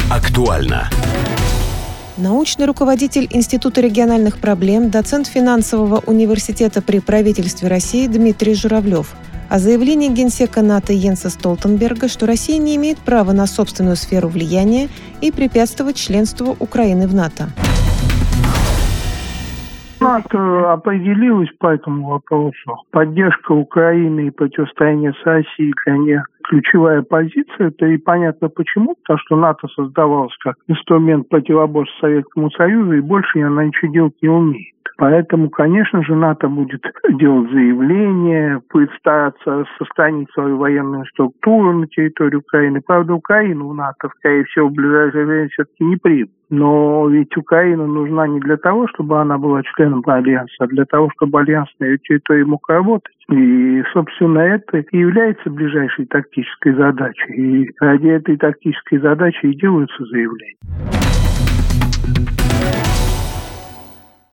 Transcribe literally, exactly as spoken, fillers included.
Актуально. Научный руководитель Института региональных проблем, доцент финансового университета при правительстве России Дмитрий Журавлев о заявлении генсека НАТО Йенса Столтенберга, что Россия не имеет права на собственную сферу влияния и препятствовать членству Украины в НАТО. НАТО определилась по этому вопросу. Поддержка Украины и противостояние с Россией для них ключевая позиция. Это и понятно почему, потому что НАТО создавалось как инструмент противоборства Советскому Союзу, и больше она ничего делать не умеет. Поэтому, конечно же, НАТО будет делать заявления, будет стараться сохранить свою военную структуру на территории Украины. Правда, Украину в НАТО, скорее всего, в ближайшее время все-таки не примут. Но ведь Украина нужна не для того, чтобы она была членом Альянса, а для того, чтобы Альянс на ее территории мог работать. И, собственно, это и является ближайшей тактической задачей. И ради этой тактической задачи и делаются заявления.